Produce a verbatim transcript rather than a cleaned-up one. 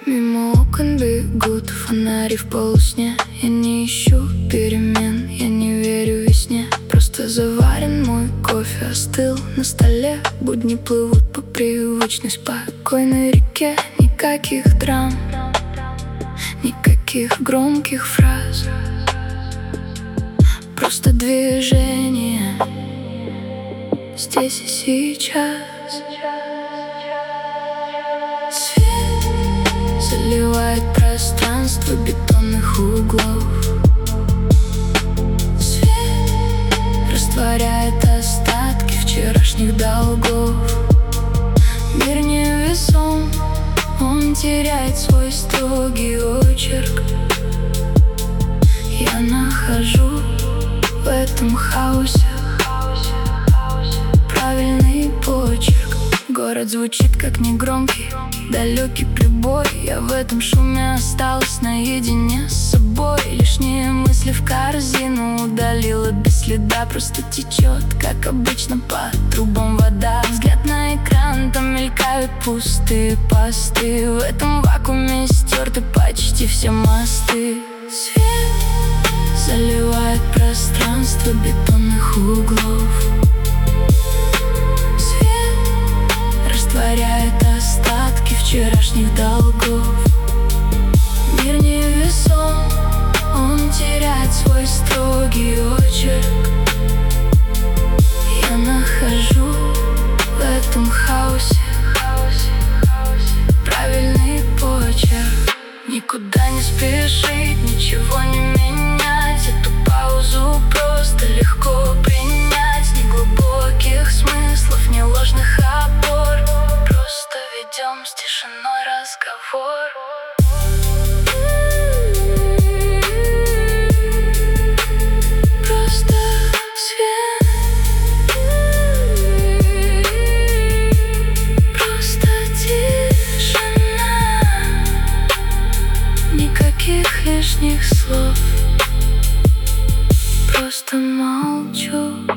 Мимо окон бегут фонари в полусне. Я не ищу перемен, я не верю весне. Просто заварен мой кофе, остыл на столе. Будни плывут по привычной спокойной реке. Никаких драм, никаких громких фраз, просто движение здесь и сейчас. Свет заливает пространство бетонных углов. Свет растворяет остатки вчерашних долгов. Мир невесом, он теряет свой строгий очерк. Я нахожу в этом хаосе правильный почерк. Город звучит как негромкий, далекий прибой. Я в этом шуме осталась наедине с собой. Лишние мысли в корзину удалила без следа. Просто течет, как обычно, по трубам вода. Взгляд на экран, там мелькают пустые посты. В этом вакууме стерты почти все мосты. Свет заливает пространство бетонных углов. Растворяет остатки вчерашних долгов. Мир невесом, он теряет свой строгий очерк. Я нахожу в этом хаосе правильный почерк. Никуда не спешить, ничего не менять. Эту паузу просто легко принять. Ни глубоких смыслов, ни ложных опор. Просто ведем с тишиной разговор. Просто свет, просто тишина. Никаких лишних слов, просто молчу.